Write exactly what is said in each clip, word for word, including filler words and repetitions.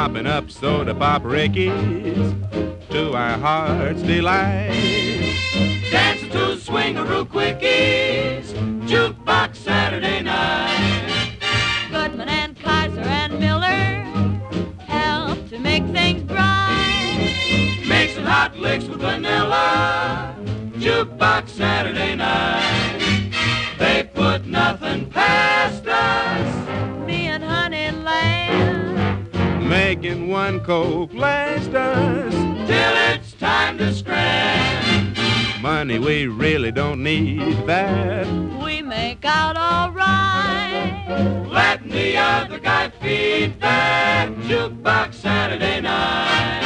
popping up soda pop rickies to our heart's delight. Dancing to swingaroo quickies, jukebox Saturday night. Goodman and Kaiser and Miller help to make things bright. Make some hot licks with vanilla, jukebox Saturday night. They put nothing past us, Me and Honeyland, Making one coke last us. till it's time to scram. Money we really don't need that. we make out all right. Letting the other guy feed that jukebox Saturday night.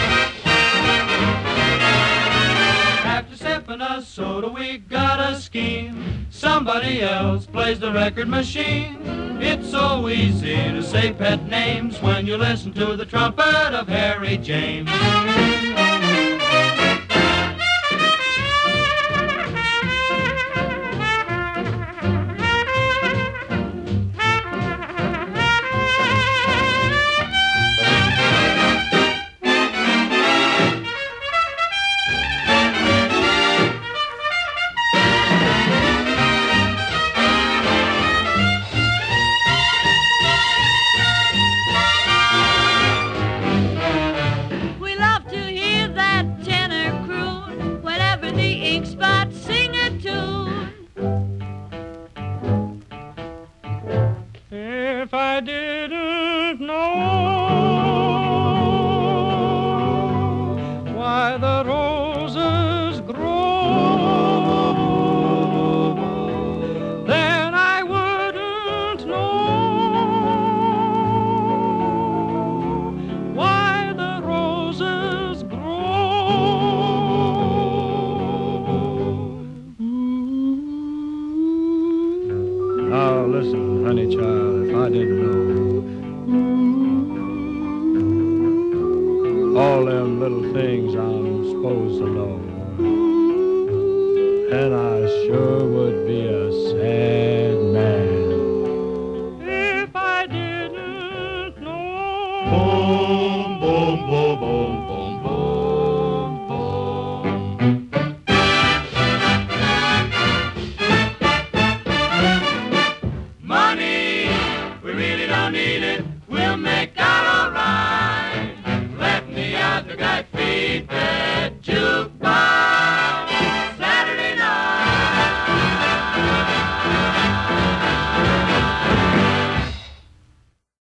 After sipping a soda, we got a scheme. Somebody else plays the record machine. It's so easy to say pet names when you listen to the trumpet of Harry James. We love to hear that tenor croon whenever the ink spots sing a tune. If I didn't know why the roses grow, then I wouldn't know why the roses grow. Now listen, honey child, if I didn't know all them little things I'm supposed to know, then I sure would be a sad